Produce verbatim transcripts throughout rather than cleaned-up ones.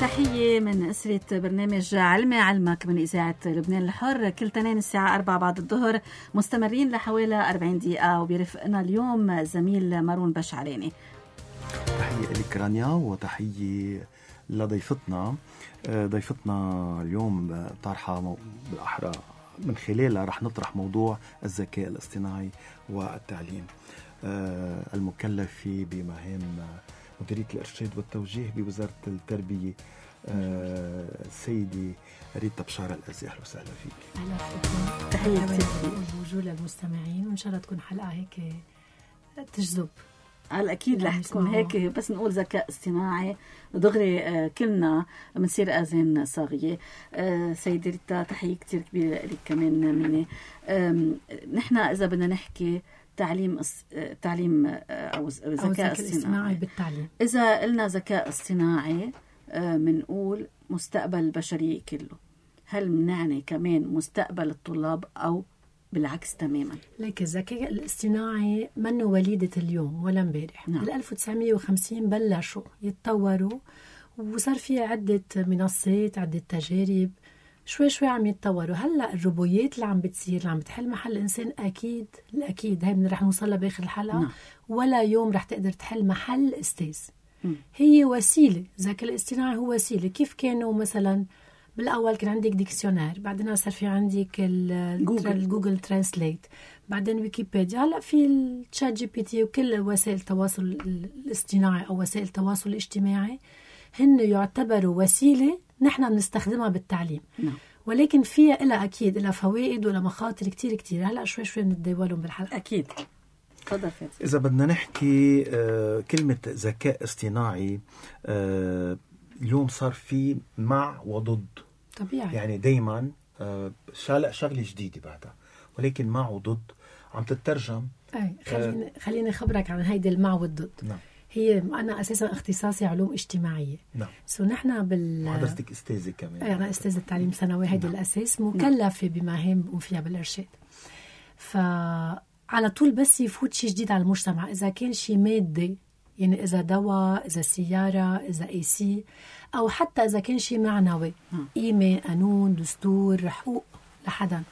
تحية من أسرة برنامج علمي علمك من إذاعة لبنان الحر، كل تنين الساعة أربعة بعد الظهر، مستمرين لحوالي أربعين دقيقة، وبيرفقنا اليوم زميل مارون بشعلاني. تحية لك رانيا، وتحية لضيفتنا. ضيفتنا اليوم طرحة بالأحرى من خلالها رح نطرح موضوع الذكاء الاصطناعي والتعليم. المكلف بمهام مديرية الإرشاد والتوجيه بوزارة التربية السيدة ريتا بشارة الأزي. أهلا وسهلا فيك. أهلا فيكم. تحية كثير بوجود للمستمعين، وإن شاء الله تكون حلقة هيك تجذب. على الأكيد رح تكون هيك، بس نقول ذكاء اصطناعي دغري آه كلنا منصير آذان صاغية. آه سيدة ريتا، تحية كتير كبيرة لك كمان مني. نحن إذا بدنا نحكي تعليم تعليم أو ذكاء اصطناعي بالتعليم، إذا قلنا ذكاء اصطناعي منقول مستقبل البشرية كله، هل منعني كمان مستقبل الطلاب أو بالعكس تماما؟ ليك الذكاء الاصطناعي منه وليدة اليوم ولا امبارح. نعم. بال ألف وتسعمية وخمسين بلشوا يتطوروا، وصار في عدة منصات، عدة تجارب، شوي شوي عم يتطوروا. هلا الروبويات اللي عم بتصير اللي عم بتحل محل الانسان، اكيد الاكيد هاي رح نوصلها باخر الحلقه. نعم. ولا يوم رح تقدر تحل محل استاذ. هي وسيله، الذكاء الاصطناعي هو وسيله. كيف كانوا مثلا بالاول كان عندك ديكسيونير، بعدين صار في عندك الجوجل ترانسليت، بعدين ويكيبيديا، هلا في الشات جي بي تي، وكل وسائل التواصل الاصطناعي او وسائل التواصل الاجتماعي هن يعتبروا وسيله نحن بنستخدمها بالتعليم. نعم. ولكن فيها إلى أكيد إلى فوائد ولا مخاطر كتير كتير. هلأ شوي شوي بنتداولهم بالحلقة. أكيد. تفضل فاتي. إذا بدنا نحكي آه كلمة ذكاء اصطناعي، آه اليوم صار في مع وضد. طبيعي. يعني دايما آه شغلة جديدة بعدها، ولكن مع وضد عم تترجم. أي خليني آه خليني أخبرك عن هيدي المع والضد. نعم. هي أنا أساساً اختصاصي علوم اجتماعية. نعم. سو نحن بال حضرتك استاذة كمان. أنا استاذة تعليم ثانوي. هيدي نعم. الأساس، مكلفة بمهام بقوم فيها بالإرشاد. فعلى طول بس يفوت شيء جديد على المجتمع، إذا كان شيء مادة، يعني إذا دواء، إذا سيارة، إذا اي سي، أو حتى إذا كان شيء معنوي، قيمة، قانون، دستور، حقوق لحدا،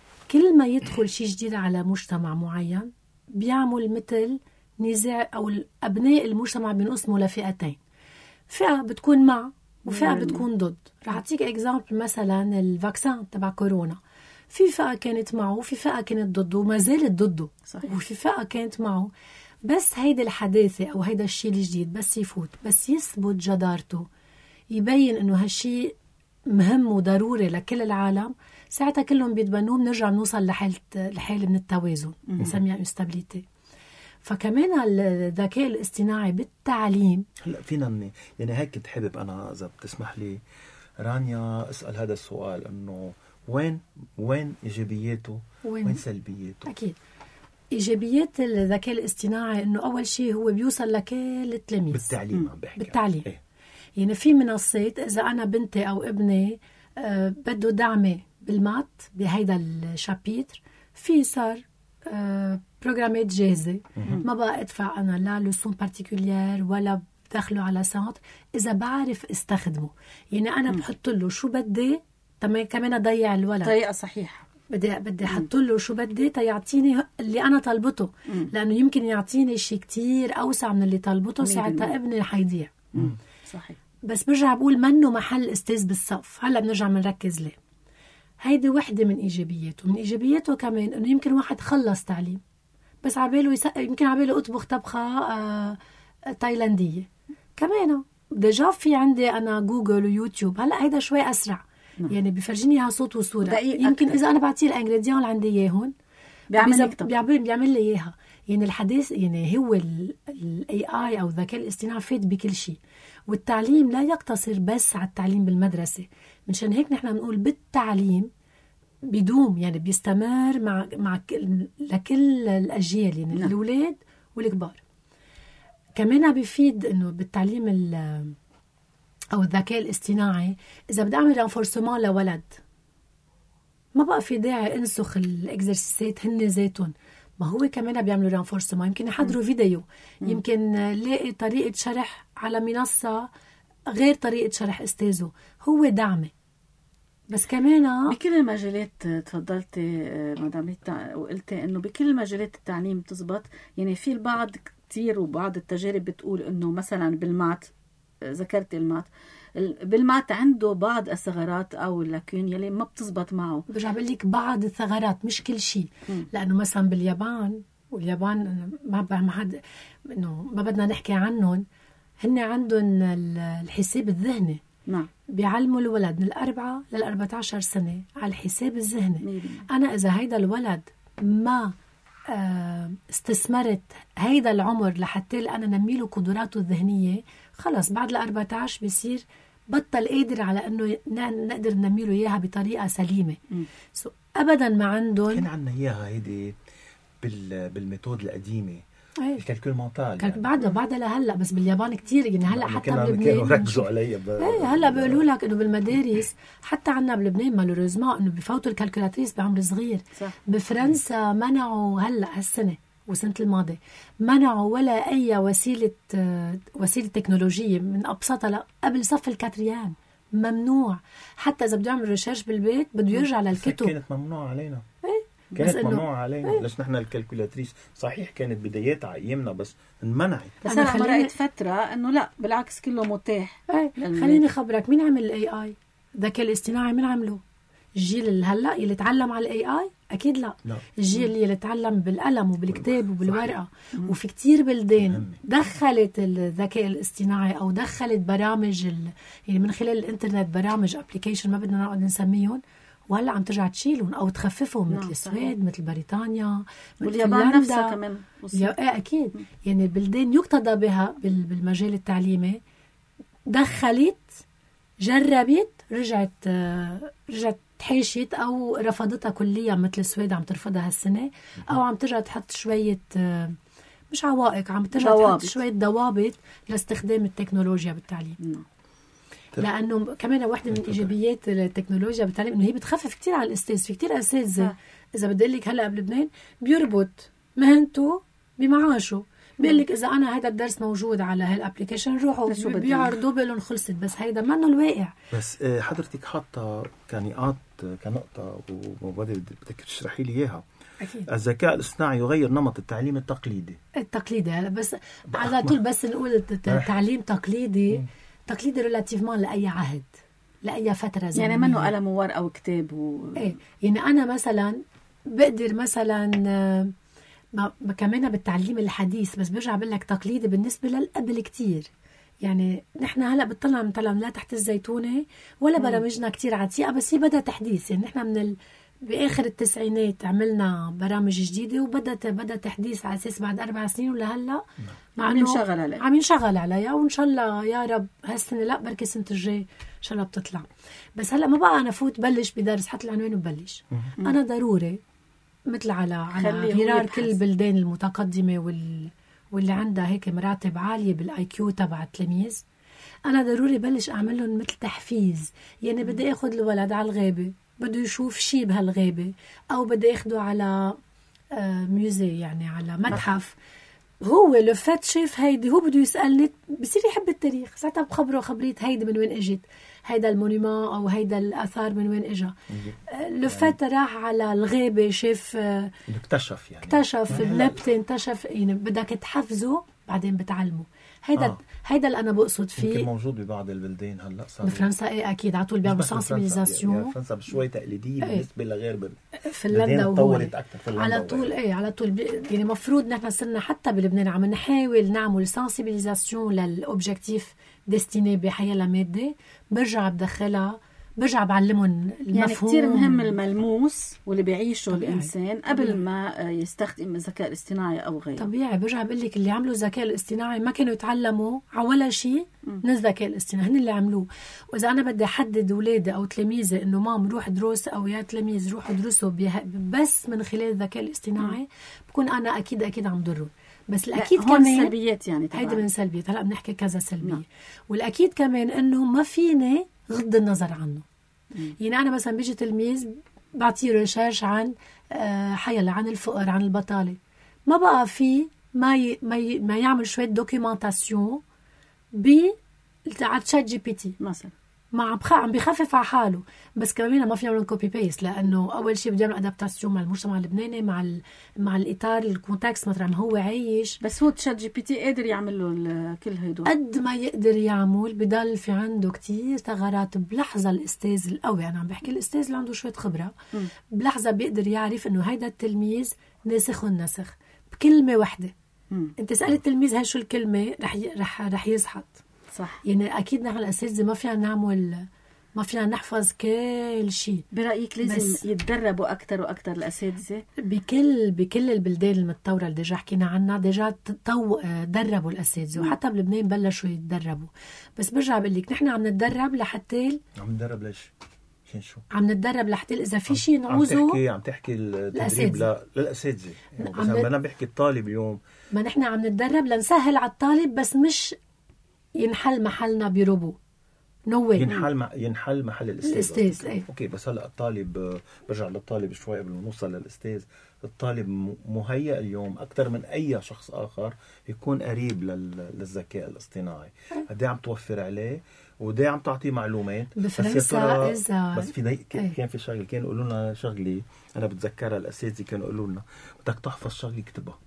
كل ما يدخل شيء جديد على مجتمع معين بيعمل مثل نزاع، أو أبناء المجتمع بينقسموا لفئتين، فئة بتكون مع وفئة بتكون ضد. رح أعطيك إكزامبل، مثلا الفاكسان تبع كورونا، في فئة كانت معه وفي فئة كانت ضده وما زالت ضده. صحيح. وفي فئة كانت معه. بس هيدا الحداثة أو هيدا الشيء الجديد بس يفوت، بس يثبت جدارته، يبين إنه هالشيء مهم وضروري لكل العالم، ساعتها كلهم بيتبنوه، بنرجع نوصل لحالة لحالة من التوازن، نسميها استابيليتي. فكمان الذكاء الاصطناعي بالتعليم هلا فينا يعني هيك كنت حابب انا اذا بتسمح لي رانيا اسال هذا السؤال، انه وين وين ايجابياته وين, وين سلبياته؟ اكيد ايجابيات الذكاء الاصطناعي انه اول شيء هو بيوصل لكل التلاميذ بالتعليم. عم بحكي بالتعليم. إيه؟ يعني في منصات، اذا انا بنتي او ابني آه بده دعمي بالمات بهيدا الشابيتر، في صار آه بروجرامات جاهزة، ما بقى ادفع أنا لا لسون بارتيكولير ولا بدخله على سنتر، إذا بعرف استخدمه. يعني أنا بحط له شو بدي، تمام، كمان أضيع الولد طريقة صحيحة. بدي بدي أحط له شو بدي تيعطيني اللي أنا طلبته، مم. لأنه يمكن يعطيني شيء كتير أوسع من اللي طلبته، ساعتها ابني حيضيع. صحيح. بس برجع بقول منه محل استاذ بالصف. هلا بنرجع بنركز ليه. هيدي وحدة من إيجابياته. من إيجابياته كمان إنه يمكن واحد خلص تعليم بس عباله يس... يمكن عباله أطبخ طبخة آه... تايلاندية كمان. ديجا في عندي أنا جوجل ويوتيوب، هلأ هيدا شوي أسرع. م. يعني بيفرجيني إياها صوت وصورة، يمكن إذا أنا بعطيه الإنجريديان اللي عندي إياهن بيعمل, بيعمل, بيعمل لي إياها. يعني الحديث، يعني هو ال إيه آي أو الذكاء الاصطناعي فات بكل شيء. والتعليم لا يقتصر بس على التعليم بالمدرسة، منشان هيك نحن بنقول بالتعليم بدوم، يعني بيستمر مع مع لكل الأجيال، يعني نعم. الأولاد والكبار. كمان بيفيد إنه بالتعليم أو الذكاء الاصطناعي، إذا بدي أعمل رانفورسمان لولد ما بقى في داعي انسخ الإكزرسيسات هن ذاتهم، ما هو كمان بيعملوا رانفورسمان. يمكن يحضروا فيديو، يمكن لاقي طريقة شرح على منصة غير طريقة شرح أستاذه، هو دعمه. بس كمان بكل المجالات تفضلتي مدام ريتا وقلتي انه بكل مجالات التعليم تزبط. يعني في البعض كتير وبعض التجارب بتقول انه مثلا بالمات، ذكرت المات، بالمات عنده بعض الثغرات او اللاكون يلي ما بتزبط معه. برجع بقول لك بعض الثغرات مش كل شيء، لانه مثلا باليابان، واليابان ما ما حد انه ما بدنا نحكي عنهم، هن عندهم الحساب الذهني. نعم. بيعلموا الولد من الأربعة للأربعة عشر سنة على الحساب الذهني. ميبين. أنا إذا هيدا الولد ما استثمرت هيدا العمر لحتى أنا نميله قدراته الذهنية، خلص بعد الأربعة عشر بيصير بطل قادر على أنه نقدر نميله إياها بطريقة سليمة. so أبدا ما عندهم. كان عنا إياها هيدي بالميثود القديمة، ايه الكالكول مونتال يعني. بعدها بعدها لهلا، بس باليابان كتير يعني هلا حتى بلبنان ركزوا عليها. ايه هلا بيقولوا لك انه بالمدارس حتى عنا بلبنان مالوريزما انه بفوتوا الكالكولاتريس بعمر صغير. صح. بفرنسا منعوا هلا هالسنه وسنه الماضي منعوا ولا اي وسيله وسيله تكنولوجيه من ابسطها قبل صف الكاتريان، ممنوع. حتى اذا بده يعمل ريسيرش بالبيت بده يرجع للكتب. كانت ممنوعه علينا. ايه كانت ممنوعة علينا. ايه؟ ليش نحن الكالكولاتريس صحيح كانت بداياتها على ايامنا بس انمنعت. بس انا مرقت فترة انه لا بالعكس كله متاح. ايه خليني خبرك، مين عمل الاي اي؟ الذكاء الاصطناعي مين عمله؟ الجيل اللي هلا اللي تعلم على الاي اي؟ اكيد لا. لا. الجيل اللي تعلم بالقلم وبالكتاب وبالورقة. وفي كتير بلدان دخلت الذكاء الاصطناعي او دخلت برامج ال... يعني من خلال الانترنت برامج ابليكيشن ما بدنا نقعد نسميهم، وهلا عم ترجع تشيلهم او تخففهم. نعم. مثل السويد، مثل بريطانيا، واليابان نفسها كمان. يا اكيد. م. يعني بلدان يقتضى بها بالمجال التعليمي دخلت، جربت، رجعت رجعت تحاشت او رفضتها كليا مثل السويد عم ترفضها هالسنه، او عم ترجع تحط شويه مش عوائق، عم ترجع تحط شويه ضوابط لاستخدام التكنولوجيا بالتعليم. م. لانه كمان واحده من ايجابيات التكنولوجيا بالتعليم انه هي بتخفف كتير على الاستاذ. في كتير اساتذه اذا بدي لك هلا بلبنان بيربط مهنته بمعاشه، بيقول لك اذا انا هذا الدرس موجود على هالابلكيشن روحوا بيعرضوا بقولهم خلصت. بس هيدا منه الواقع. بس حضرتك حاطه كنقاط كنقطه وبدك تشرحي لي اياها. أكيد. الذكاء الاصطناعي يغير نمط التعليم التقليدي. التقليدي هلا بس على طول بس نقول تعليم تقليدي تقليدي ريلاتيفمان لأي عهد، لأي فترة زمنية. يعني منه قلم وورقة وكتاب و... ايه يعني أنا مثلا بقدر مثلا ما كمان بالتعليم الحديث، بس برجع بقول لك تقليدي بالنسبة للقبل كتير. يعني نحن هلا بتطلع من طلع لا تحت الزيتونة ولا برامجنا كتير عتيقة، بس هي بدأ تحديث. يعني نحن من ال... بآخر التسعينات عملنا برامج جديدة وبدأت بدأ تحديث على أساس بعد أربع سنين ولا هلا عم ينشغل عليها عم ينشغل عليها، وإن شاء الله يا رب هالسنة لا بركي سنة الجاي إن شاء الله بتطلع. بس هلا ما بقى أنا فوت بلش بدرس حط العنوان وبلش. أنا ضروري مثل على على غرار كل البلدان المتقدمة وال واللي عندها هيك مراتب عالية بالاي كيو تبع التلاميذ، أنا ضروري بلش أعمل لهم مثل تحفيز. يعني بدي أخذ الولد على الغابة بده يشوف شيء بهالغابة، أو بدي أخده على ميوزي يعني على متحف، هو لفت شاف هيدي هو بده يسألني بصير يحب التاريخ. ساعتها بخبره خبرية هيدي من وين اجت، هيدا المونيما أو هيدا الأثار من وين اجا. لفت راح على الغابة شاف اكتشف يعني اكتشف النبتة انتشف. يعني بدك تحفزه بعدين بتعلمه. هيدا آه. هيدا اللي انا بقصد فيه. يمكن موجود ببعض البلدان هلا صار بفرنسا. ايه اكيد على طول بيعملوا سنسيبيليزاسيون. يعني فرنسا بشوي تقليديه ايه. بالنسبه لغير بلد فنلندا تطورت اكثر على طول. ايه على طول يعني مفروض نحن صرنا حتى بلبنان عم نحاول نعمل سنسيبيليزاسيون للاوبجيكتيف ديستيني بحياة ماده. برجع بدخلها برجع بعلمهم المفهوم. يعني كتير مهم الملموس واللي بيعيشه طبيعي. الإنسان قبل طبيعي. ما يستخدم الذكاء الاصطناعي أو غيره. طبيعي. برجع بقول لك اللي عملوا الذكاء الاصطناعي ما كانوا يتعلموا على ولا شيء من الذكاء الاصطناعي، هن اللي عملوه. وإذا أنا بدي أحدد أولادي أو تلاميذي إنه مام روح دروس أو يا تلاميذ روحوا درسوا بس من خلال الذكاء الاصطناعي م. بكون أنا أكيد أكيد عم ضرهم. بس الأكيد كمان سلبيات يعني هيدا من سلبيات. هلأ بنحكي كذا سلبية م. والأكيد كمان إنه ما فيني غض النظر عنه. يعني أنا مثلا بيجي تلميذ بعطيه ريشيرش عن حيلا عن الفقر عن البطالة، ما بقى في ما ي... ما, ي... ما يعمل شوية دوكيومنتاسيون على تشات جي بي تي مثلا مع بخ... عم بيخفف على حاله، بس كمان ما في يعملون كوبي بيست، لانه اول شيء بده يعمل ادابتاسيون مع المجتمع اللبناني، مع ال... مع الاطار الكونتكست مثلا ما هو عايش. بس هو تشات جي بي تي قادر يعمل له كل هدول قد ما يقدر يعمل، بضل في عنده كتير ثغرات. بلحظه الاستاذ القوي، انا عم بحكي الاستاذ اللي عنده شويه خبره، م. بلحظه بيقدر يعرف انه هيدا التلميذ ناسخ النسخ بكلمه واحده. م. انت سأل التلميذ هاي شو الكلمه، رح ي... رح رح يزحط. صح. يعني اكيد نحن الاساتذه ما فينا نعمل، ما فينا نحفظ كل شيء. برأيك لازم يتدربوا أكتر وأكتر الأساتذة بكل بكل البلدان المتطورة اللي ديجا حكينا عنها، ديجا تو دربوا الأساتذة، وحتى بلبنان بلشوا يتدربوا. بس برجع بقول لك نحن عم نتدرب لحتى عم نتدرب ليش؟ عشان شو؟ عم نتدرب لحتى إذا في شيء نعوزه. عم تحكي عم تحكي التدريب للأساتذة يعني، بس عم أنا بحكي الطالب اليوم. ما نحن عم نتدرب لنسهل على الطالب، بس مش ينحل محلنا بروبو. نو واي. ينحل مع ينحل محل الاستاذ. الاستاذ ايه. اوكي، بس هلا الطالب، برجع للطالب شوي قبل ما نوصل للاستاذ. الطالب مهيئ اليوم اكثر من اي شخص اخر يكون قريب للذكاء الاصطناعي. قد ايه عم توفر عليه وقد ايه عم تعطيه معلومات. بفرنسا اذا بس في دي... كان في شغله كانوا يقولوا لنا شغله انا بتذكرها، الاساتذه كانوا يقولوا لنا بدك تحفظ شغله اكتبها.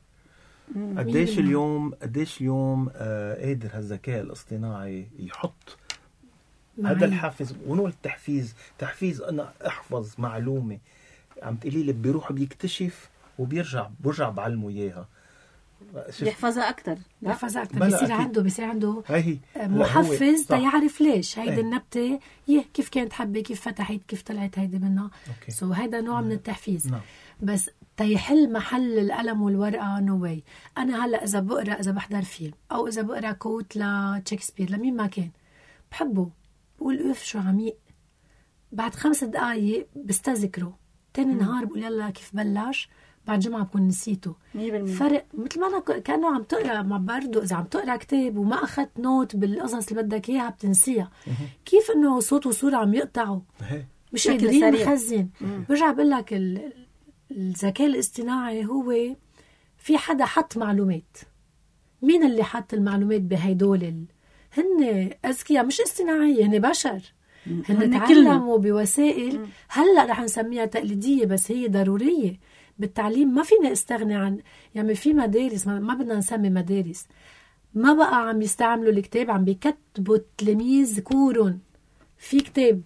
قديش اليوم قديش اليوم آه قادر هالذكاء الاصطناعي يحط هذا الحافز. ونوع التحفيز، تحفيز انا احفظ معلومه، عم تقولي لي بيروح بيكتشف وبيرجع برجع بعلمه اياها، يحفظها اكثر يحفظها اكثر. بيصير عنده بيصير عنده هي محفز تيعرف ليش هيدي النبته يه كيف كانت حبه، كيف فتحت، كيف طلعت هيدي منها. سو so هيدا نوع من التحفيز. نعم. بس تيحل محل القلم والورقه نو واي. انا هلا اذا بقرا اذا بحضر فيلم او اذا بقرا كوت لشكسبير لمين ما كان بحبه، بقول اوف شو عميق، بعد خمس دقايق بستذكره، تاني نهار بقول يلا كيف بلش، بعد جمعة بكون نسيته. فرق مثل ما أنا كأنه عم تقرأ مع برضو، إذا عم تقرأ كتاب وما أخذت نوت بالقصص اللي بدك إياها بتنسيها. كيف إنه صوت وصورة عم يقطعوا مش قادرين نخزن. برجع بقول لك الذكاء الاصطناعي هو في حدا حط معلومات. مين اللي حط المعلومات بهيدول ال... هن أذكياء مش اصطناعية، هن بشر، هن تعلموا بوسائل هلأ رح نسميها تقليدية بس هي ضرورية بالتعليم. ما فينا استغنى عن يعني في مدارس ما بدنا نسمي مدارس ما بقى عم يستعملوا الكتاب، عم بيكتبوا التلاميذ كورون في كتاب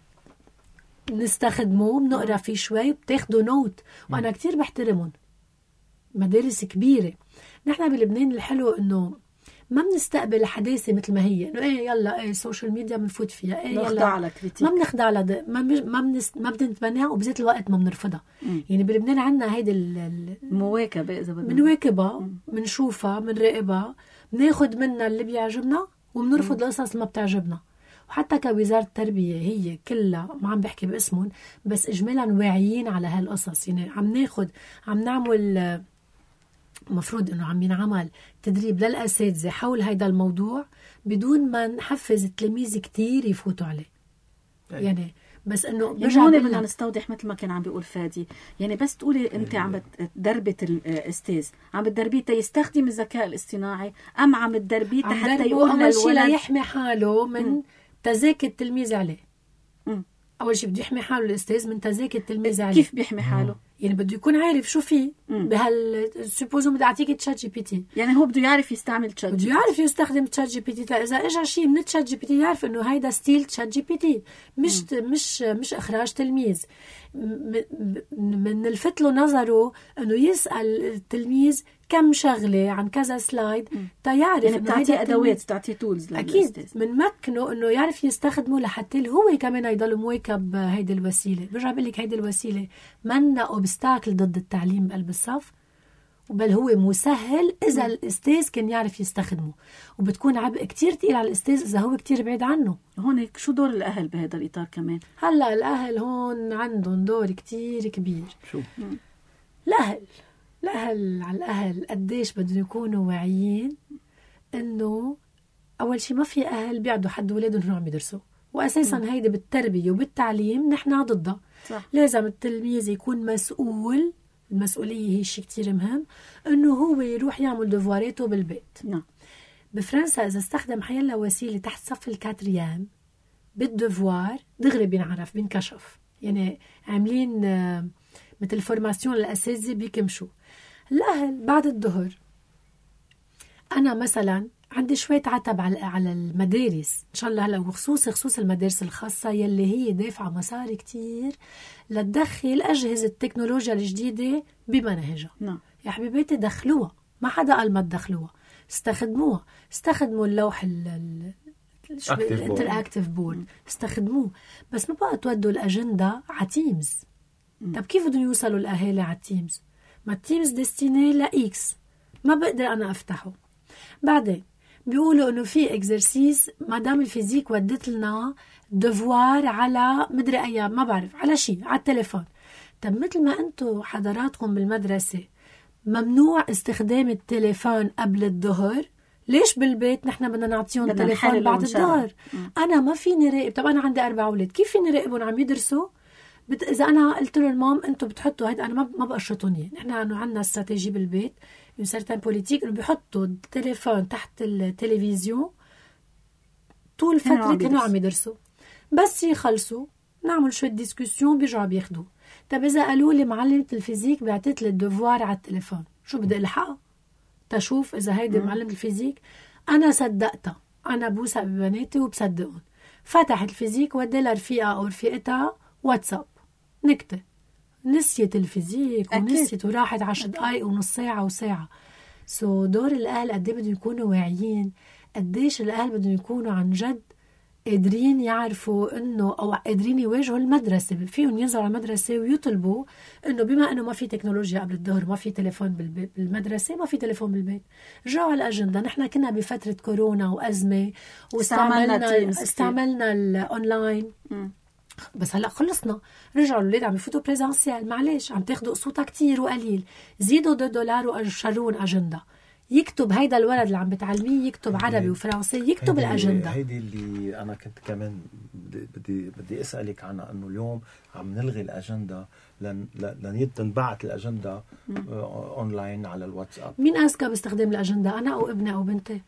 نستخدمه بنقرأ فيه شوي بتاخدوا نوت. وأنا كتير بحترمهم، مدارس كبيرة. نحن بلبنان الحلو إنه ما بنستقبل الحداثة مثل ما هي، انه ايه يلا ايه السوشيال ميديا بنفوت فيها، ايه يلا ما بنخضع لها، ما ما بنس ما بنتبناها، وبذات الوقت ما بنرفضها. مم. يعني بلبنان عندنا هيدي المواكبه، اذا بدنا بنواكبها، بنشوفها، بنراقبها، بناخذ منها اللي بيعجبنا وبنرفض القصص اللي ما بتعجبنا. وحتى كوزارة التربية هي كلها ما عم بحكي باسمهم بس اجمالا واعيين على هالقصص. يعني عم ناخذ عم نعمل مفروض انه عم ينعمل تدريب للاساتذه حول هيدا الموضوع بدون ما نحفز التلاميذ كتير يفوتوا عليه. أي. يعني بس انه يعني هون بدنا نستوضح مثل ما كان عم بيقول فادي، يعني بس تقولي انت عم بتدربي الاستاذ، عم بتدربيه تيستخدم الذكاء الاصطناعي ام عم بتدربيه حتى يقول اول شيء ليحمي حاله من م. تزاكي التلميذ عليه. م. اول شيء بده يحمي حاله الاستاذ من تزاكي التلميذ عليه. كيف بيحمي حاله؟ يعني بده يكون عارف شو فيه بهال سبوزو بدي اعطيك تشات جي بي تي، يعني هو بده يعرف يستعمل تشات بده يعرف يستخدم تشات جي بي تي. اذا اجى شيء من تشات جي بي تي يعرف انه هيدا ستيل تشات جي بي تي، مش مم. مش مش اخراج تلميذ. من الفت له نظره انه يسال التلميذ كم شغله عن كذا سلايد تيعرف يعني بتعطيه ادوات، بتعطيه تولز اكيد من مكنه انه يعرف يستخدمه لحتى هو كمان يضل مواكب هيدي الوسيله. برجع بقول لك هيدي الوسيله منا اوبستاكل ضد التعليم بقلب الصف، بل هو مسهل اذا الاستاذ كان يعرف يستخدمه، وبتكون عبء كتير ثقيل على الاستاذ اذا هو كتير بعيد عنه. هون شو دور الاهل بهذا الاطار كمان؟ هلا الاهل هون عندهم دور كتير كبير. شو الاهل الاهل على الاهل قديش بدهم يكونوا واعيين انه اول شيء ما في اهل بيعدوا حد اولادهم انهم عم يدرسوا، واساسا هيدي بالتربيه وبالتعليم نحن ضدها. لازم التلميذ يكون مسؤول، المسؤوليه هي شيء كتير مهم، انه هو يروح يعمل دفواراته بالبيت. نعم. بفرنسا إذا استخدم حيلا وسيلة تحت صف الكاتريام بالدفوار دغري بينعرف بينكشف. يعني عاملين مثل فورماسيون للأساتذة بيكمشوا. الأهل بعد الظهر أنا مثلا عندي شوية عتب على على المدارس إن شاء الله هلا، وخصوص خصوص المدارس الخاصة يلي هي دافعة مصاري كتير لتدخل أجهزة التكنولوجيا الجديدة بمناهجها. نعم يا حبيباتي دخلوها، ما حدا قال ما تدخلوها، استخدموها، استخدموا اللوح ال الانتراكتيف بورد، استخدموه، بس ما بقى تودوا الأجندة على تيمز. طب كيف بدهم يوصلوا الأهالي على تيمز؟ ما التيمز ديستيني لإكس، ما بقدر أنا أفتحه. بعدين بيقولوا إنه في إكزرسيس مادام الفيزيك ودت لنا دفوار على مدري أيام ما بعرف على شيء على التليفون. طب مثل ما أنتوا حضراتكم بالمدرسة ممنوع استخدام التليفون قبل الظهر، ليش بالبيت نحن بدنا نعطيهم تليفون بعد الظهر؟ أنا ما فيني راقب. طب أنا عندي أربع أولاد، كيف فيني راقبهم عم يدرسوا؟ بت... إذا أنا قلت له المام أنتوا بتحطوا هيدا، أنا ما ما بقشطوني. نحن إنه عندنا استراتيجي بالبيت une certaine politique إنه بيحطوا التليفون تحت التلفزيون طول فترة كانوا عم يدرسوا، بس يخلصوا نعمل شوية ديسكوسيون بيرجعوا بياخدوه. طب إذا قالوا لي معلمة الفيزيك بعتت لي الدفوار على التليفون، شو بدي ألحقها تشوف إذا هيدي معلمة الفيزيك؟ أنا صدقتها، أنا بوثق ببناتي وبصدقهم. فتحت الفيزيك ودي لرفيقة أو رفيقتها واتساب نكتة، نسيت الفيزيك ونسيت وراحت عشر دقايق ونص ساعة وساعة. سو so دور الأهل قد بدهم يكونوا واعيين، قديش الأهل بدهم يكونوا عن جد قادرين يعرفوا إنه أو قادرين يواجهوا المدرسة. فيهم ينزلوا على المدرسة ويطلبوا إنه بما إنه ما في تكنولوجيا قبل الظهر، ما في تليفون بالمدرسة، ما في تليفون بالبيت، رجعوا على الأجندة. نحن كنا بفترة كورونا وأزمة واستعملنا استعملنا الأونلاين، بس هلا خلصنا، رجعوا الولاد عم يفوتوا بريزنسيال. معلش عم تاخدوا قسوطة كتير وقليل، زيدوا دو دولار وشرون أجندة. يكتب هيدا الولد اللي عم بتعلميه يكتب عربي وفرنسي، يكتب الأجندة. هيدي اللي أنا كنت كمان بدي بدي أسألك عنها، إنه اليوم عم نلغي الأجندة لن لن تنبعت الأجندة أونلاين على الواتساب. مين أذكى باستخدام الأجندة، أنا أو ابني أو بنتي؟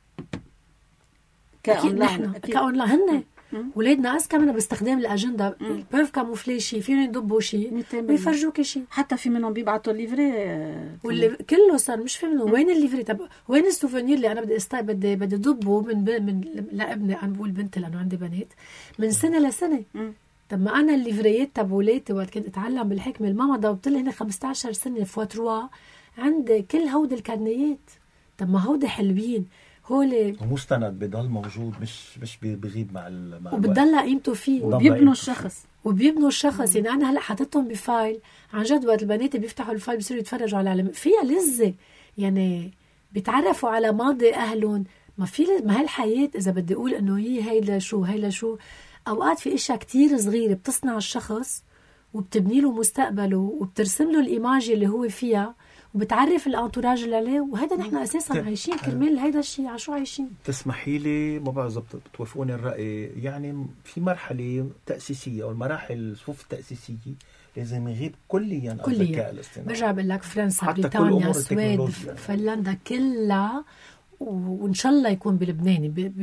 كأونلاين كأونلاين هن ولادنا أذكى منا باستخدام الأجندة. بيرف كاموفلي شيء، فيهم يضبوا شيء ويفرجوك شيء. حتى في منهم بيبعتوا الليفري واللي كله صار مش في منه وين الليفري. طب وين السوفونير اللي أنا بدي استاي بدي بدي ضبه من من لابني، أنا بقول بنتي لأنه عندي بنات، من سنة لسنة. طب ما أنا الليفريات تبولاتي وقت كنت أتعلم بالحكمة الماما ضبط لي هنا خمسة عشر سنة فوتروا عندي كل هود الكارنيات. طب ما هودي حلوين، هولي ومستند بضل موجود، مش مش بيغيب مع مع وبتضل قيمته فيه وبيبنوا الشخص وبيبنوا الشخص. يعني أنا هلأ حطيتهم بفايل عن جد، وقت البنات بيفتحوا الفايل بيصيروا يتفرجوا على علم فيها لذة، يعني بيتعرفوا على ماضي أهلهم. ما في ما هالحياة إذا بدي أقول إنه هي هيدا شو هيدا شو. أوقات في إشياء كتير صغيرة بتصنع الشخص وبتبني له مستقبله وبترسم له الإيماج اللي هو فيها وبتعرف الانتوراج اللي عليه. وهذا نحن اساسا عايشين كرمال هيدا الشيء. على شو عايشين؟ تسمحي لي، ما بعرف بتوافقوني الراي، يعني في مرحله تاسيسيه او المراحل الصفوف التاسيسيه لازم يغيب كليا الذكاء الاصطناعي. برجع بقول لك فرنسا، بريطانيا، السويد، فنلندا كلها، وان شاء الله يكون بلبنان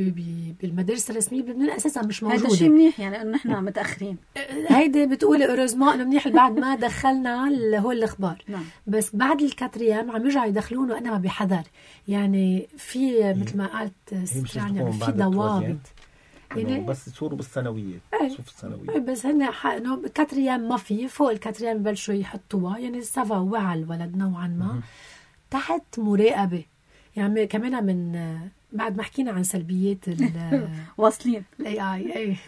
بالمدارس الرسميه بلبنان اساسا مش موجوده. هذا شيء منيح، يعني انه نحن متاخرين. هيدي بتقولي اوريزمون انه منيح بعد ما دخلنا هو الاخبار. نعم. بس بعد الكاتريام عم يرجعوا يدخلونه وانا ما بحذر. يعني في مثل ما قالت يعني في ضوابط، يعني بس تصوروا بالثانويه شوف الثانويه بس هن انه كاتريام ما في، فوق الكاتريام بلشوا يحطوها، يعني سافا وعى الولد نوعا ما تحت مراقبه. يعني كمان من بعد ما حكينا عن سلبيات واصلين الاي اي اي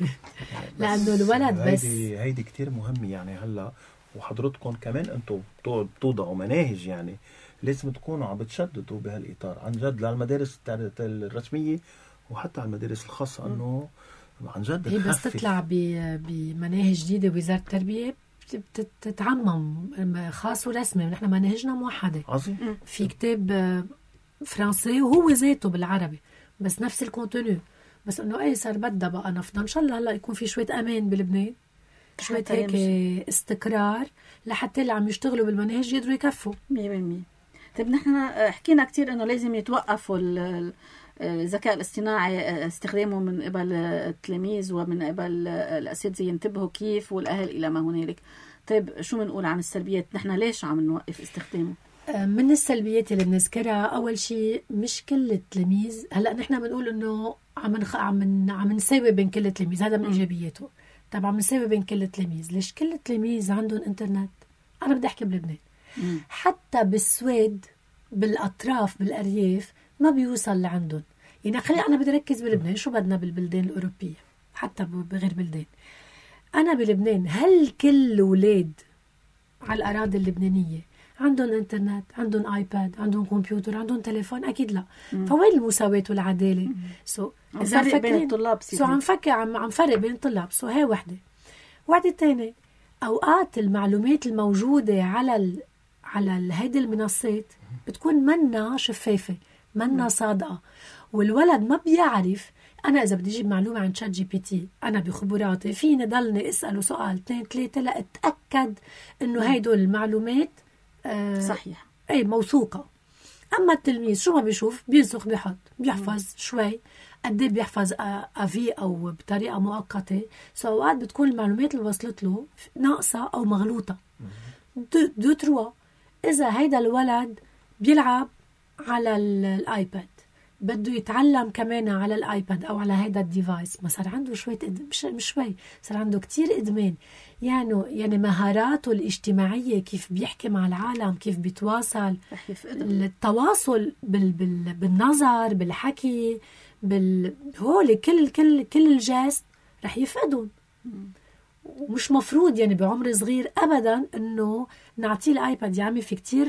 لانه الولد بس هيدي هيدي كتير مهمه. يعني هلا وحضرتكم كمان انتم بتوضعوا مناهج، يعني لازم تكونوا عم بتشددوا بهالاطار عن جد للمدارس الرسميه وحتى على المدارس الخاصه، انه عن جد هي بس تطلع بمناهج جديده وزاره التربيه بتتعمم خاص ورسمي. نحن مناهجنا موحده. عظيم. في كتاب فرنسي وهو ذاته بالعربي بس نفس الكونتونو، بس انه اي صار بدها بقى نفضل ان شاء الله هلا يكون في شويه امان بلبنان، شويه هيك استقرار لحتى اللي عم يشتغلوا بالمناهج يقدروا يكفوا مية بالمية. طيب نحن حكينا كتير انه لازم يتوقفوا الذكاء الاصطناعي استخدامه من قبل التلاميذ ومن قبل الأساتذة ينتبهوا كيف، والأهل إلى ما هنالك. طيب شو بنقول عن السلبيات؟ نحن ليش عم نوقف استخدامه؟ من السلبيات اللي بنذكرها أول شيء مش كل التلاميذ، هلا نحن بنقول إنه عم نخ... عم عم نساوي بين كل التلاميذ، هذا من إيجابياته. طبعا عم نساوي بين كل التلاميذ، ليش كل التلاميذ عندهم إنترنت؟ أنا بدي أحكي بلبنان، مم. حتى بالسويد بالأطراف بالأرياف ما بيوصل لعندهم. يعني خلي أنا بدي أركز بلبنان، شو بدنا بالبلدان الأوروبية حتى بغير بلدان. أنا بلبنان هل كل الأولاد على الأراضي اللبنانية عندهم إنترنت، عندهم آيباد، عندهم كمبيوتر، عندهم تليفون؟ أكيد لا. مم. فوين المساواة والعدالة؟ سو عم فرق بين الطلاب، سو عم فكر عم عم فرق بين الطلاب. سو هاي وحدة. وحدة تانية، أوقات المعلومات الموجودة على ال... على هيدي المنصات بتكون منا شفافة، منا صادقة، والولد ما بيعرف. أنا إذا بدي أجيب معلومة عن شات جي بي تي، أنا بخبراتي فيني ضلني أسأله سؤال اثنين ثلاثة لأتأكد إنه هيدول المعلومات آه صحيح، أي موثوقة. أما التلميذ شو ما بيشوف بينسخ بيحط بيحفظ مم. شوي قد ايه بيحفظ أفي أو بطريقة مؤقتة. سو أوقات بتكون المعلومات اللي وصلت له ناقصة أو مغلوطة. دو, دو تروا إذا هيدا الولد بيلعب على الآيباد، بده يتعلم كمان على الآيباد أو على هيدا الديفايس، ما صار عنده شوية مش مش شوي، صار عنده كتير إدمان. يعني يعني مهاراته الاجتماعية، كيف بيحكي مع العالم، كيف بيتواصل، التواصل بال بال بالنظر، بالحكي، بال هول كل كل كل الجاست رح يفقدون. ومش مفروض يعني بعمر صغير أبدا إنه نعطيه الآيباد. يا عمي في كتير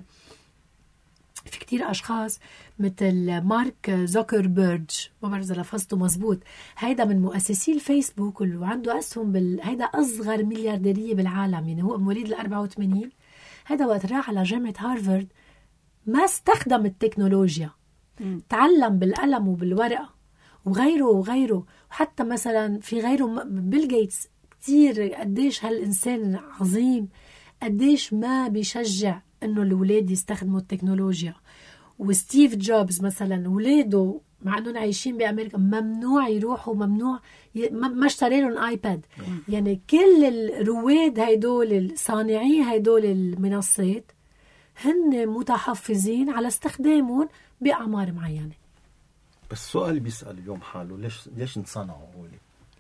في كتير أشخاص مثل مارك زوكربيرج، ما بعرف إذا لفظته مزبوط، هيدا من مؤسسي الفيسبوك واللي عنده أسهم بال... هيدا أصغر مليارديرية بالعالم، يعني هو مواليد الأربعة وثمانين. هيدا وقت راح على جامعة هارفارد ما استخدم التكنولوجيا، م. تعلم بالقلم وبالورقة وغيره وغيره. وحتى مثلا في غيره بيل جيتس، كتير قديش هالإنسان عظيم، قديش ما بيشجع إنه الأولاد يستخدموا التكنولوجيا. وستيف جوبز مثلا ولاده مع انهم عايشين بامريكا ممنوع يروحوا، ممنوع ي... ما اشتري لهم ايباد. يعني كل الرواد هيدول الصانعين هيدول المنصات هن متحفظين على استخدامهم باعمار معينه. بس السؤال بيسال اليوم حاله، ليش ليش انصنعوا هول؟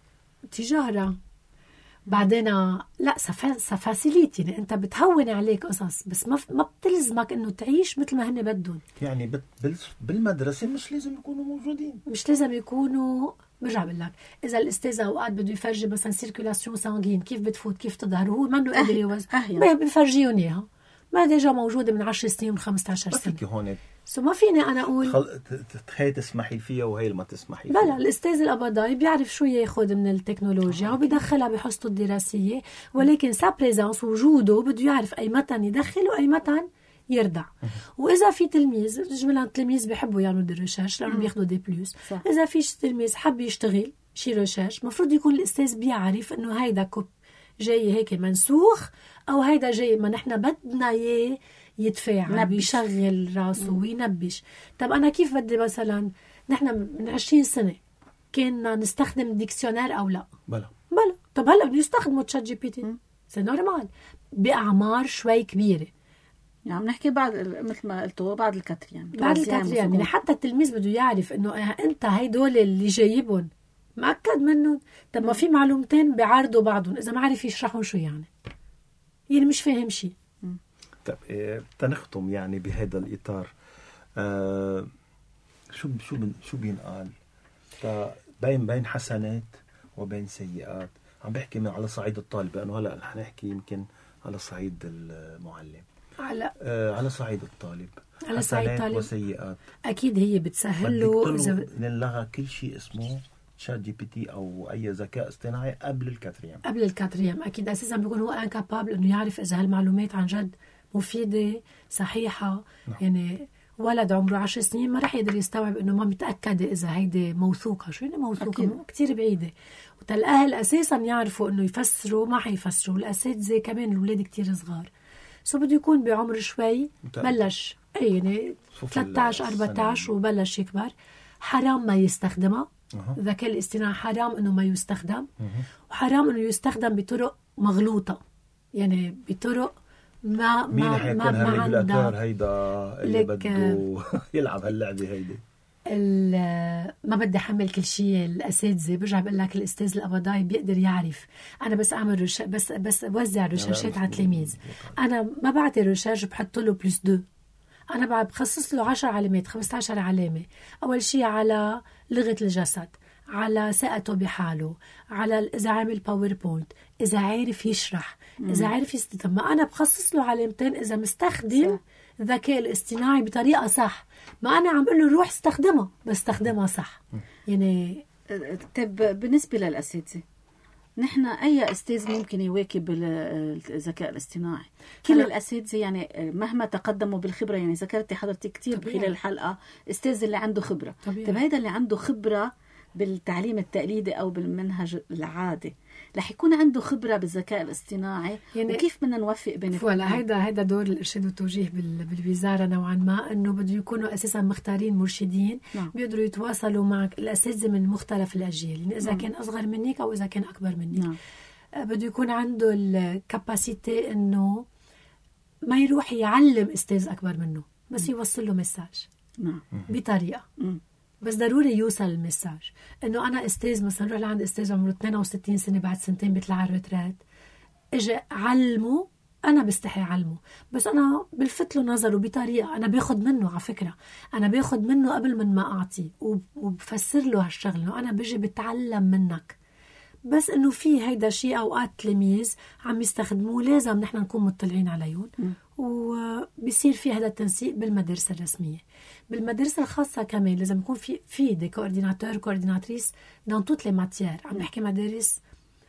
تجاره. بعدين لا سفاسيليتي، يعني انت بتهون عليك قصص، بس ما ما بتلزمك انه تعيش مثل ما هن بدهم. يعني بالمدرسه مش لازم يكونوا موجودين، مش لازم يكونوا. برجع بقول لك، اذا الاستاذ اوقات بده يفرجي مثلا سيركيلاسيون سانغين كيف بتفوت كيف تظهر، وهو منه قادر يوز بيفرجيهم اياها، ما ديجا موجوده من عشر سنين من خمسة عشر سنه. فيك هون سو ما فيني انا اقول خل... هي تسمحي فيها وهي ما تسمحي فيها. لا لا، الاستاذ القبضاي بيعرف شو ياخذ من التكنولوجيا وبيدخلها بحصته الدراسيه، ولكن سا بريزانس وجوده بده يعرف اي متى يدخل واي متى يردع. واذا في تلميذ، جمله التلاميذ بيحبوا يعملوا دي ريشيرش لانه بياخذوا دي بلس، اذا في تلميذ حب يشتغل شي ريشيرش، مفروض يكون الاستاذ بيعرف انه هيدا كوب جاي هيك منسوخ، او هيدا جاي ما نحن بدنا اياه يتفاعل بيشغل راسه وينبش. طب أنا كيف بدي مثلا، نحن من عشرين سنة كنا نستخدم ديكسيونير أو لا؟ بلا بلا. طب هلأ بنستخدمه تشات جي بي تي، سي نورمال بأعمار شوي كبيرة. يعني نحكي بعد مثل ما قلتوا بعد الكاتريان، بعد الكاتريان يعني حتى التلميذ بده يعرف إنه أنت هيدول اللي جايبهم مأكد منهم. طب ما في معلومتين بيعارضوا بعضهم، إذا ما عارف يشرحهم شو يعني يعني مش فاهم شيء. طيب إيه تنختم يعني بهذا الإطار، آه شو شو شو بينقال بين بين حسنات وبين سيئات؟ عم بحكي من على صعيد الطالب، لأنه هلا رح نحكي يمكن على صعيد المعلم، على آه على صعيد الطالب، على صعيد الطالب وسيئات. أكيد هي بتسهل له إذا نلغى كل شيء اسمه شات جي بي تي او اي ذكاء اصطناعي قبل الكاتريام. قبل الكاتريام اكيد اساسا بيكون هو انكابابل انه يعرف اذا هالمعلومات عن جد مفيده صحيحه. نعم. يعني ولد عمره عشر سنين ما رح يقدر يستوعب انه ما متاكده اذا هيدي موثوقه. شو يعني موثوقه؟ كتير بعيده. وتالاهل اساسا يعرفوا انه يفسروا ما حيفسروا، الاساتذه كمان الاولاد كتير صغار، سو بده يكون بعمر شوي بلش اي يعني ثلاثة عشر أربعة عشر وبلش يكبر. حرام ما يستخدمها. أه. الذكاء الاصطناعي حرام انه ما يستخدم، أه. وحرام انه يستخدم بطرق مغلوطة، يعني بطرق ما مين ما حيكون ما, ما هالريجولاتور عندها هيدا اللي لك بده يلعب هاللعبة هيدي؟ ال- ما بدي احمل كل شيء الاساتذه. برجع بقول لك الاستاذ القبضاي بيقدر يعرف. انا بس اعمل رش... بس بس وزع رشاشات على التلاميذ. انا ما بعطي رشاش بحط له بلس دو، انا بعد بخصص له عشر علامات خمسة عشر علامه. اول شيء على لغه الجسد، على ثقته بحاله، على اذا عامل باوربوينت، اذا عارف يشرح، اذا عارف يستخدم. ما انا بخصص له علامتين اذا مستخدم صح. الذكاء الاصطناعي بطريقه صح، ما انا عم بقول له روح استخدمها، بستخدمها صح. يعني طيب بالنسبه للاساتذه، نحن اي استاذ ممكن يواكب الذكاء الاصطناعي؟ كل الاساتذه يعني مهما تقدموا بالخبره، يعني ذكرتي حضرتك كثير خلال الحلقه استاذ اللي عنده خبره. طيب هذا اللي عنده خبره بالتعليم التقليدي او بالمنهج العادي رح يكون عنده خبره بالذكاء الاصطناعي، يعني وكيف بدنا نوفق بين فوالا هيدا هيدا دور الارشاد والتوجيه بالوزاره نوعا ما، انه بده يكونوا اساسا مختارين مرشدين نعم. بيقدروا يتواصلوا مع الاساتذه من مختلف الاجيال، يعني اذا نعم. كان اصغر منك او اذا كان اكبر منك نعم. بده يكون عنده الكاباسيتي انه ما يروح يعلم استاذ اكبر منه، بس يوصل له مساج نعم. بطريقه م. بس ضروري يوصل المساج. انه انا استاذ مثلا روح لعند استاذ عمره اثنين وستين سنه بعد سنتين بيطلع على الريترات، اجى علمه، انا بستحي علمه، بس انا بلفت له نظره بطريقه، انا باخد منه على فكره، انا باخد منه قبل من ما اعطي، وبفسر له هالشغله انه انا بيجي بتعلم منك. بس انه في هيدا شيء اوقات تلاميذ عم يستخدموه، لازم نحن نكون مطلعين عليهم، وبيصير في هذا التنسيق بالمدارس الرسميه. بالمدارس الخاصه كمان لازم يكون في في دي كورديناتور كورديناتريس دون توت لي ماتيير. عم نحكي مدارس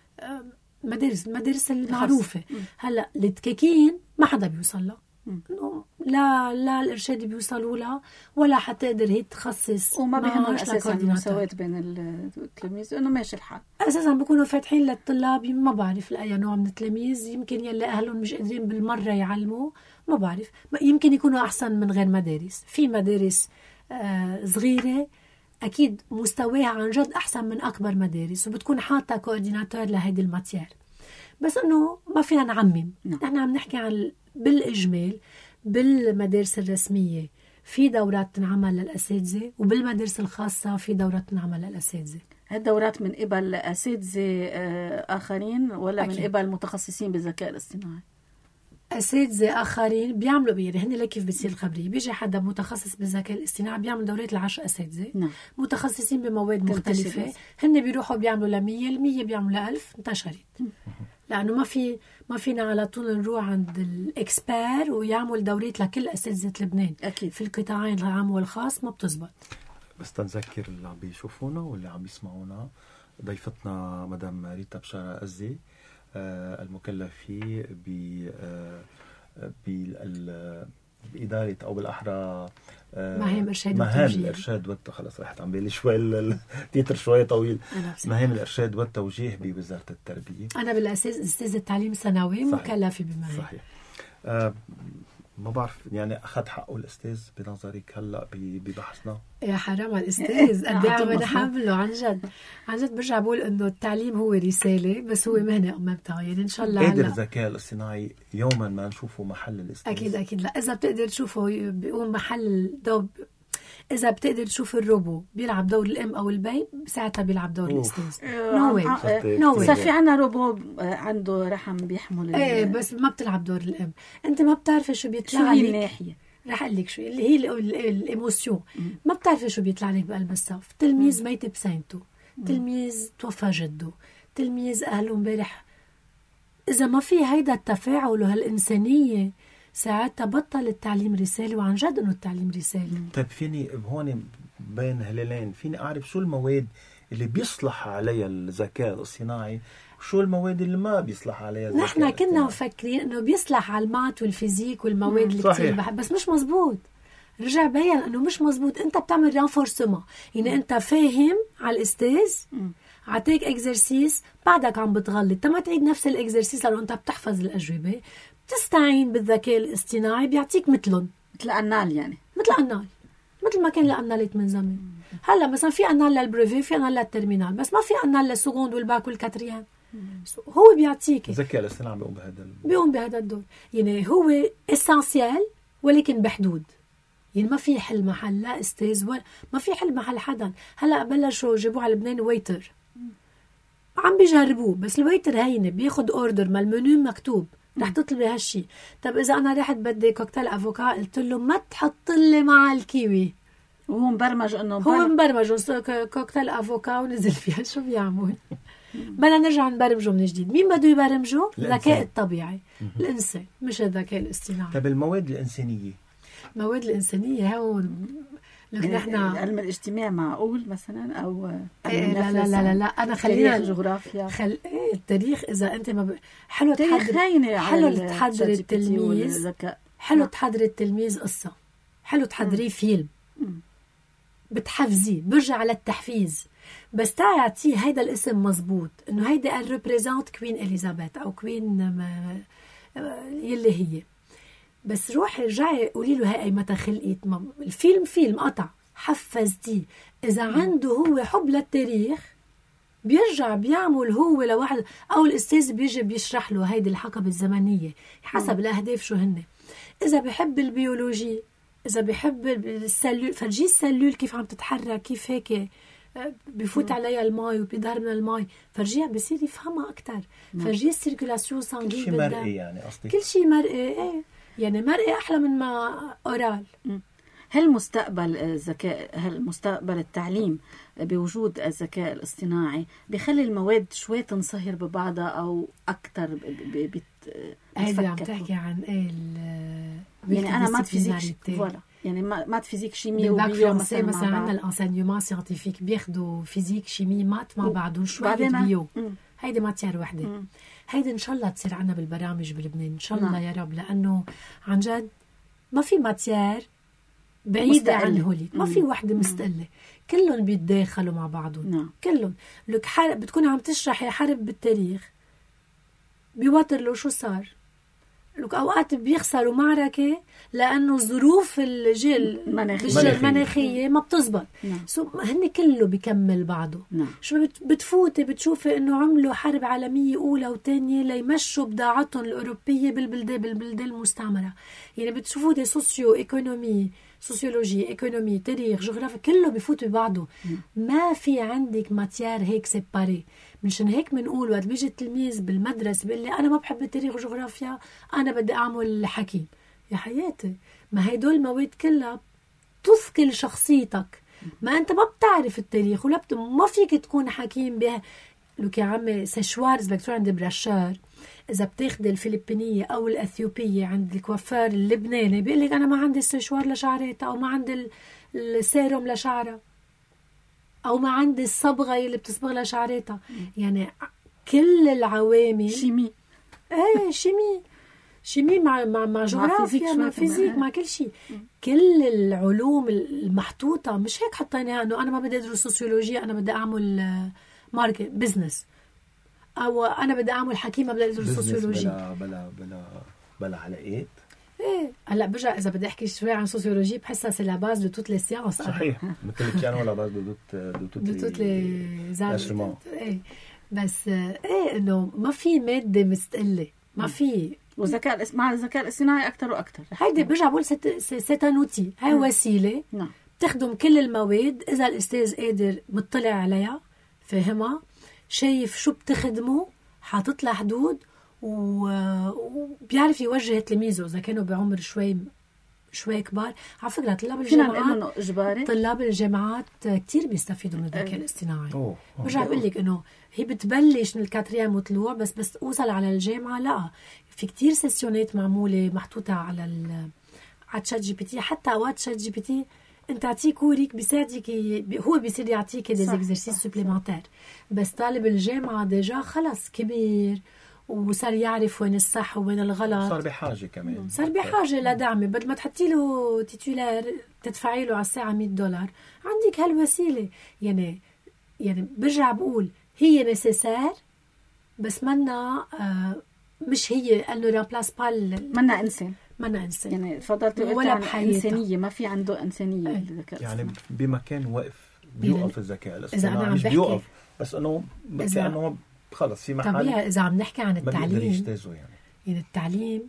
مدارس المدارس المعروفه. هلا الدكاكين ما حدا بيوصل له، انه لا لا الارشاد بيوصلوا لها ولا حتقدر هي تخصص، وما بيهمهم اساسا المساواة بين التلاميذ، انه ماشي الحال. اساسا بيكونوا فاتحين للطلاب، ما بعرف لاي نوع من التلاميذ، يمكن يلي اهلهم مش قادرين بالمره يعلموا، ما بعرف، يمكن يكونوا احسن من غير مدارس. في مدارس آه صغيره اكيد مستواها عن جد احسن من اكبر مدارس، وبتكون حاطه كورديناتور لهيدي الماتير. بس انه ما فينا نعمم، نحن عم نحكي عن بالإجمال. بالمدارس الرسمية في دورات تنعمل للأساتذة، وبالمدارس الخاصة في دورات تنعمل للأساتذة. هالدورات من قبل أساتذة آخرين ولا أكيد. من قبل متخصصين بالذكاء الاصطناعي؟ أساتذة آخرين بيعملوا بيري هن لك كيف بتصير الخبرية. بيجي حدا متخصص بالذكاء الاصطناعي بيعمل دورات لعشر أساتذة نعم. متخصصين بمواد مختلفة، هن بيروحوا بيعملوا لمية، المية بيعملوا لألف، انتشرت. لأنه ما في ما فينا على طول نروح عند الإكسبير ويعمل دورات لكل أساتذة لبنان أكيد. في القطاعين العام والخاص ما بتزبط. بس تنذكر اللي عم بيشوفونا واللي عم بيسمعونا، ضيفتنا مدام ريتا بشارة أزي آه المكلفة ب آه بإدارة أو بالأحرى آه مهام إرشاد مهام الإرشاد والتوجيه. خلص رحت عم بيلي شوي التيتر شوي طويل. مهام الإرشاد والتوجيه بوزارة التربية. أنا بالأساس أستاذ التعليم الثانوي مكلفة بمهام. صحيح. آه ما بعرف يعني أخذ حقه الأستاذ بنظرك هلأ ببحثنا؟ يا حرام على الأستاذ قد ايه عم نحمله عن جد. عن جد برجع بقول إنه التعليم هو رسالة، بس هو مهنة أمامتها، يعني إن شاء الله قادر الذكاء الاصطناعي يوما ما نشوفه محل الأستاذ. أكيد أكيد. لا إذا بتقدر تشوفه بيقوم محل دوب، إذا بتقدر تشوف الروبو بيلعب دور الأم أو البي ساعتها بيلعب دور الأستاذ. نو واي نو واي. صار في عنا روبو عنده رحم بيحمل إيه بس ما بتلعب دور الأم. أنت ما بتعرفي شو بيطلع لك. شو هي الناحية؟ رح أقول لك شو اللي هي الإيموسيون. ما بتعرفي شو بيطلع لك بقلب الصف. تلميذ ميت بسينته، تلميذ توفى جده، تلميذ أهله امبارح. إذا ما في هيدا التفاعل وهالإنسانية ساعتها بطل التعليم رسالة، وعن جد إنه التعليم رسالة. طيب فيني هون بين هلالين فيني أعرف شو المواد اللي بيصلح عليها الذكاء الاصطناعي وشو المواد اللي ما بيصلح عليها الذكاء الاصطناعي؟ نحن كنا مفكرين إنه بيصلح على المات والفيزيك والمواد اللي كتير بحب، بس مش مزبوط. رجع بيان إنه مش مزبوط. أنت بتعمل رانفورسما، يعني أنت فاهم على الأستاذ عطيك إكزرسيس بعدك عم بتغلط، تما تعيد نفس الإكزرسيس لأنه أنت بتحفظ الأجوبة، تستعين بالذكاء الاصطناعي بيعطيك مثلهم، مثل أنال، يعني مثل أنال مثل ما كان الانالات من زمان. هلا مثلا في انال للبريفي، في انال للترمينال، بس ما في انال للسكوند والباك والكاتريان. هو بيعطيك الذكاء الاصطناعي بيقوم بهذا بيقوم بهذا الدور. يعني هو اسانسيال ولكن بحدود. يعني ما في حل محل لا استاذ ولا ما في حل محل حدا. هلا بلشوا جابوا على لبنان ويتر عم بيجربوه، بس الويتر هينه بياخد اوردر ما المنيو مكتوب رح تطلبي هالشي. طب اذا انا رحت بدي كوكتيل افوكا قلت له ما تحط لي مع الكيوي، وهو مبرمج انه هو مبرمج كوكتيل افوكا ونزل فيها. شو بيعمل؟ بدنا نرجع نبرمجه من جديد. مين بده يبرمجه؟ الذكاء الطبيعي، الانسان، مش الذكاء الاصطناعي. طب المواد الانسانيه، المواد الانسانيه هون لك نحن علم الاجتماع معقول مثلا او إيه لا, لا لا لا لا انا خلينا الجغرافيا خل... إيه التاريخ. اذا انت ما ب... حلو تحضر حلو تحضر التلميذ، حلو تحضر التلميذ قصه، حلو تحضريه فيلم، بتحفزيه، برجع على التحفيز. بس تعطيه هيدا الاسم مزبوط انه هيدا الريبريزنت كوين اليزابيث او كوين ما... يلي هي. بس روحي رجعي قولي له هاي متى خلقت. الفيلم فيلم قطع حفزتيه. اذا عنده هو حب للتاريخ بيرجع بيعمل هو لوحده، او الاستاذ بيجي بيشرح له هيدي الحقبه الزمنيه حسب الاهداف شو هن. اذا بحب البيولوجي، اذا بحب السلول، فرجيه السلول كيف عم تتحرك، كيف هيك بفوت عليها الماء وبيظهر من الماء، فرجيها بصير يفهمها اكثر. فرجيه السيركولاسيون سانغين كل شيء مرئي، يعني قصدي كل شيء مرئي. ايه يعني مرئي احلى من ما اورال. هل مستقبل الذكاء، هل مستقبل التعليم بوجود الذكاء الاصطناعي بيخلي المواد شوي تنصهر ببعضها او اكثر بت هيدا عم تحكي عن ايه؟ يعني انا مات فيزيك فوالا، يعني مات فيزيك شيمي وبيو مثلا مثلا عندنا الانسينيومون سيانتيفيك بياخذوا فيزيك شيمي مات مع بعضهم شوي بيو. هيدي ماتير وحده. هيدي ان شاء الله تصير عنا بالبرامج بلبنان ان شاء الله يا رب، لانه عن جد ما في ماتير بعيدة عن هوليك، ما في وحدة مستقلة، كلهم بيتداخلوا مع بعضهم. كلهم لك حرب بتكون عم تشرحي حرب بالتاريخ بواترلو شو صار، لك اوقات بيخسروا معركة لانه ظروف الجيل المناخية ما بتزبط. سو هن كله بيكمل بعضه. نعم. شو بتفوتي بتشوفي انه عملوا حرب عالمية اولى وثانية ليمشوا بضاعتهم الاوروبية بالبلدان بالبلدان المستعمرة. يعني بتشوفوا دي سوسيو ايكونومي، سوسيولوجي، ايكونومي، تاريخ، جغرافيا، كله بفوت ببعضه. ما في عندك ماتيار هيك سيباري. منشان هيك بنقول وقت بيجي التلميذ بالمدرسة بيقول لي انا ما بحب التاريخ وجغرافيا، انا بدي اعمل حكيم. يا حياتي ما هيدول المواد كلها تثقل شخصيتك. ما انت ما بتعرف التاريخ ولا بت... ما فيك تكون حكيم بها. لك يا عمي سشوارز دكتور عند برشار، اذا بتاخد الفلبينيه او الاثيوبيه عند الكوافير اللبناني بيقول لك انا ما عندي السشوار لشعرتها، او ما عندي السيروم لشعرها، او ما عندي الصبغه اللي بتصبغ لشعرتها. يعني كل العوامل شيمي، ايه شيمي شيمي مع مع مع جغرافيا مع فيزيك مع كل شيء. كل العلوم المحطوطه مش هيك حطيناها انه انا ما بدي ادرس سوسيولوجيا، انا بدي اعمل ماركت بزنس، او انا بدي اعمل حكيمه بدي ادرس سوسيولوجيا. بلا بلا بلا بلا علاقات. ايه هلا برجع اذا بدي احكي شوي عن سوسيولوجي بحسها سي لا باز دو توت لي سيانس. صحيح مثل البيانو لا باز دو توت دو توت لي زعما. ايه بس ايه انه ما في ماده مستقله، ما في. والذكاء مع الذكاء الاصطناعي اكثر واكثر. هيدي برجع بقول سيت ان اوتي، هاي وسيله نعم تخدم كل المواد اذا الاستاذ قادر مطلع عليها، فاهمها، شايف شو بتخدمه، حاطط لها حدود، وبيعرف يوجه تلاميذه اذا كانوا بعمر شوي شوي كبار. على فكره طلاب الجامعات طلاب الجامعات كتير بيستفيدوا من الذكاء الاصطناعي. برجع بقول لك انه هي بتبلش من الكاتريام وطلوع، بس بس اوصل على الجامعه لا، في كتير سيسيونات معموله محطوطه على ال على تشات جي بي تي. حتى اوقات تشات جي بي تي انت تعطيه كوريك بيساعدك، هو بيصير يعطيك دي اكزرسيس سوبليمنتير. بس طالب الجامعه ديجا خلص كبير وصار يعرف وين الصح وين الغلط، صار بحاجه كمان، صار بحاجه لدعم. بدل ما تحطي له تيتولار تدفعي له على الساعه مية دولار، عندك هالوسيله. يعني يعني برجع بقول هي نيسيسير، بس منا آه مش هي انه رامبلاس با منا انسان، منا إنسان يعني فضلت ولا بحياته إنسانية، ما في عنده إنسانية أي. الذكاء يعني الاصطناعي. بمكان وقف بيوقف الذكاء إذا أنا الاصطناعي، عم مش بحكي بيوقف بس انه كأنه خلص في محل طبيعي. إذا عم نحكي عن ما بيقدر التعليم يجتازه يعني. يعني التعليم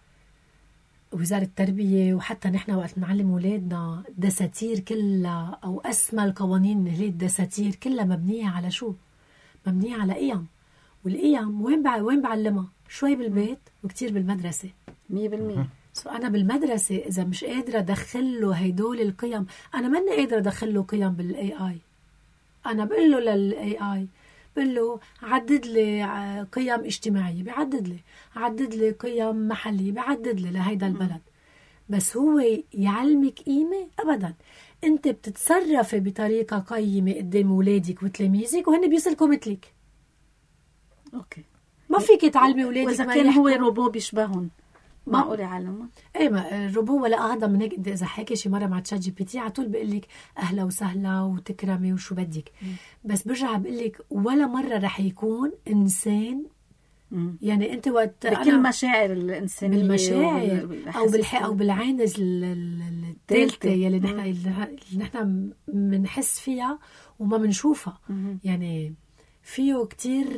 وزارة التربية وحتى نحن وقت نعلم أولادنا دساتير كلها أو أسمى القوانين اللي هي الدساتير كلها مبنية على شو؟ مبنية على قيم، والقيم وين بع... وين بعلمها؟ شوي بالبيت وكتير بالمدرسة. مية بالمية. سو أنا بالمدرسة إذا مش قادرة أدخله هيدول القيم، أنا ماني قادرة أدخله قيم بالإي آي. أنا بقول له للإي آي، بقول له عدد لي قيم اجتماعية، بيعدد لي، عدد لي قيم محلية، بيعدد لي لهيدا البلد. بس هو يعلمك قيمة؟ أبدا. أنت بتتصرفي بطريقة قيمة قدام ولادك وتلاميذك وهن بيسلكوا مثلك. أوكي. ما فيك تعلمي ولادك. وإذا كان هو روبو بيشبههم معقول يعلمه؟ ايه، ما الروبو ولا اهضم من هيك. اذا حكي شي مره مع تشات جي بي تي على طول بيقول لك اهلا وسهلا وتكرمي وشو بدك. بس برجع بقول لك ولا مره رح يكون انسان. مم. يعني انت وقت بكل مشاعر الانسانيه، بالمشاعر او بالحق او بالعين الثالثه يلي نحن اللي نحن بنحس فيها وما بنشوفها. يعني فيه كتير.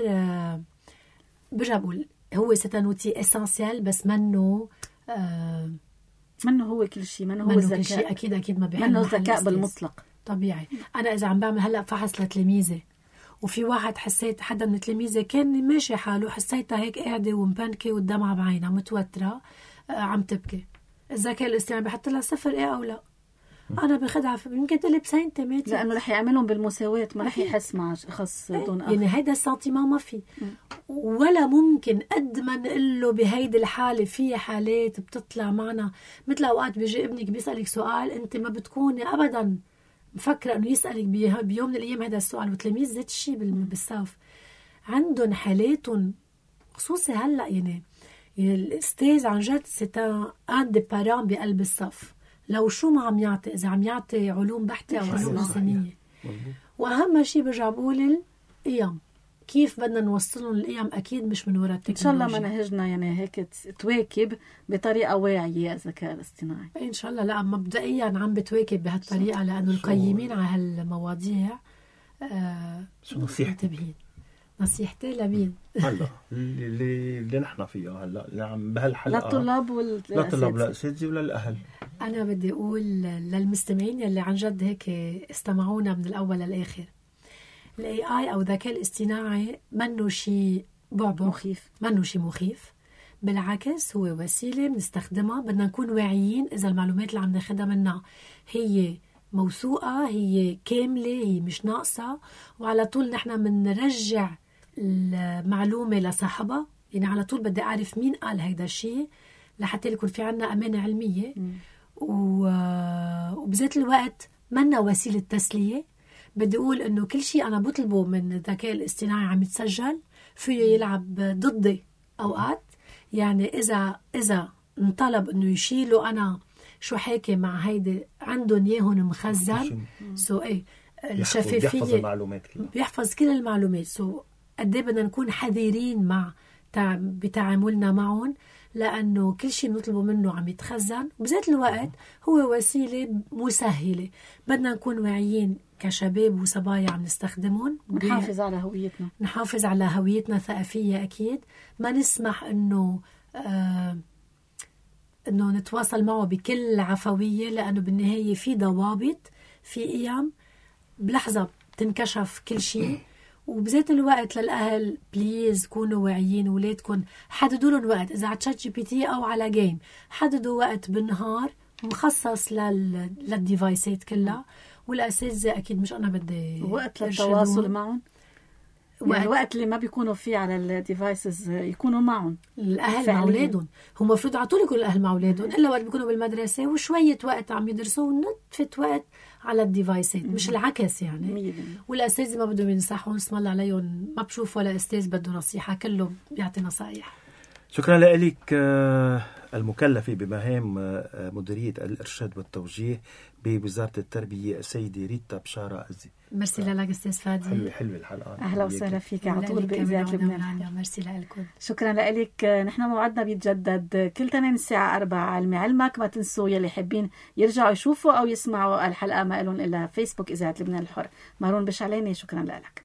برجع بقول هو ستانوتي اسانسيال بس منه آه منه هو كل شيء، منه هو الذكاء. اكيد اكيد ما بيحب منه الذكاء بالمطلق. طبيعي. انا اذا عم بعمل هلا فحص لتلاميذي وفي واحد حسيت حدا من تلاميذي كان ماشي حاله، حسيتها هيك قاعده ومبنكه والدمعه بعينها متوتره آه عم تبكي، الذكاء الاصطناعي بحط لها صفر ايه او لا. انا باخدها يمكن تقلب سنتيمتر لانه رح يعملهم بالمساواه، ما رح يحس مع شخص دون اخر. يعني هيدا السنتيمان ما في. ولا ممكن قد ما نقول له بهيدي الحاله. في حالات بتطلع معنا مثل اوقات بيجي ابنك بيسالك سؤال انت ما بتكوني ابدا مفكره انه يسالك بيوم من الايام هذا السؤال، وتلاميذ ذات الشيء بالصف عندهم حالاتهم خصوصي هلا. يعني يعني الاستاذ عن جد سيتان ان دي باران بقلب الصف، لو شو ما عم يعطي، إذا عم يعطي علوم بحتة أو علوم إنسانية. وأهم شيء برجع بقول القيم، كيف بدنا نوصلهم القيم. أكيد مش من وراء التكنولوجيا. إن شاء الله مناهجنا يعني هيك تواكب بطريقة واعية الذكاء الاصطناعي. إن شاء الله. لا مبدئيا عم بتواكب بهالطريقة لأنه القيمين على هالمواضيع آه شو نصيحتك؟ نصيحتي لمين؟ هلا اللي اللي نحن فيها هلا اللي عم بهالحلقه للطلاب والاساتذه، لا طلاب لا اساتذه ولا الاهل. انا بدي اقول للمستمعين اللي عن جد هيك استمعونا من الاول للاخر، الاي اي او الذكاء الاصطناعي منه شيء بعبع مخيف، منه شيء مخيف. بالعكس هو وسيله بنستخدمها، بدنا نكون واعيين اذا المعلومات اللي عم ناخذها منها هي موثوقه، هي كامله، هي مش ناقصه، وعلى طول نحن بنرجع المعلومة لصاحبها. يعني على طول بدي أعرف مين قال هيدا الشيء لحتى يكون في عنا أمانة علمية. و... وبذات الوقت منا وسيلة تسلية. بدي أقول إنه كل شيء أنا بطلبه من الذكاء الاصطناعي عم يتسجل، فيه يلعب ضدي أوقات. يعني إذا إذا انطلب إنه يشيلوا أنا شو حاكي مع هيدا عندهم ياهن مخزن، سو إيه الشفافية، بيحفظ المعلومات كلها، بيحفظ كل المعلومات. سو قد ايه بدنا نكون حذرين مع بتعاملنا معهم، لانه كل شيء بنطلبه منه عم يتخزن، وبذات الوقت هو وسيله مسهله. بدنا نكون واعيين كشباب وصبايا عم نستخدمهم، نحافظ على هويتنا، نحافظ على هويتنا الثقافيه. اكيد ما نسمح انه آه انه نتواصل معه بكل عفويه، لانه بالنهايه في ضوابط، في قيم، بلحظه بتنكشف كل شيء. وبذات الوقت للأهل بليز كونوا واعيين، ولادكم حددوا لهم وقت، إذا على تشات جي بي تي أو على جيم حددوا وقت بالنهار مخصص لل... للديفايسات كلها. والأساتذة أكيد مش أنا بدي وقت للتواصل معهم، يعني الوقت اللي ما بيكونوا فيه على الديفايسز يكونوا معهم الأهل مع أولادهم. هم المفروض على طول يكونوا الأهل مع أولادهم، إلا وقت بيكونوا بالمدرسة وشوية وقت عم يدرسوا ونطفة وقت على الديفايسات، مش العكس يعني. والأستاذ ما بدهم ينصحون، اسم الله عليهم، ما بشوف ولا أستاذ بده نصيحة، كله بيعطي نصايح. شكرا لك المكلفة بمهام مديرية الإرشاد والتوجيه بوزارة التربية السيدة ريتا بشارة أزي. ميرسي لك أستاذ فادي. حلوة حلوة الحلقة. أهلا وسهلا فيك على طول بإذاعة لبنان. ميرسي لكم. شكرا لك. نحن موعدنا بيتجدد كل تنين الساعة أربعة. علمي علمك. ما تنسوا يلي حابين يرجعوا يشوفوا أو يسمعوا الحلقة ما لهم إلا فيسبوك إذاعة لبنان الحر. مارون بشعلاني. شكرا لك.